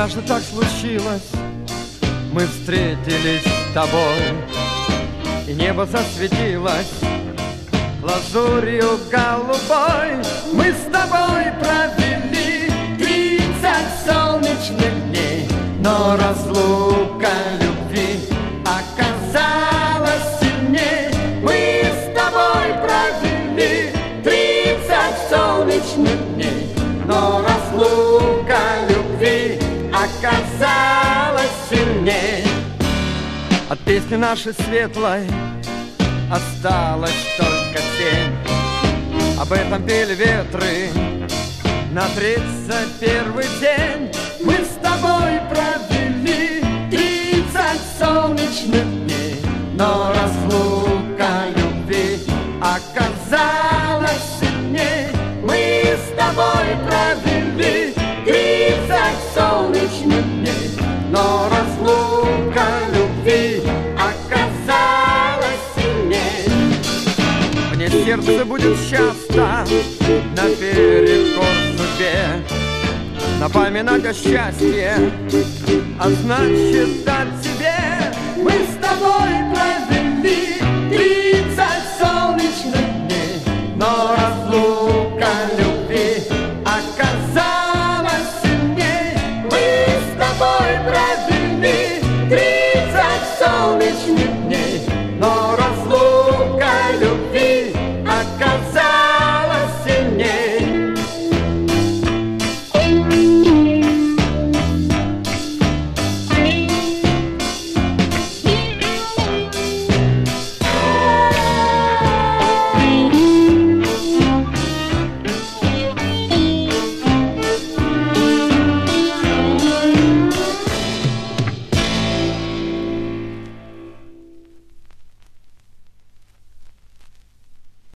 Однажды так случилось, мы встретились с тобой, и небо засветилось лазурью голубой. Мы с тобой провели 30 солнечных дней, но разлука любви оказалась сильней. Мы с тобой провели 30 солнечных дней, но разлука любви оказалась сильней. От песни нашей светлой осталась только тень. Об этом пели ветры на 31-й день. Мы с тобой провели 30 солнечных дней, но разлука любви оказалась сильней. Мы с тобой провели 30 солнечных дней, но разлука любви оказалась сильней. Мне сердце будет часто наперекор судьбе напоминать о счастье, а значит о тебе. Мы с тобой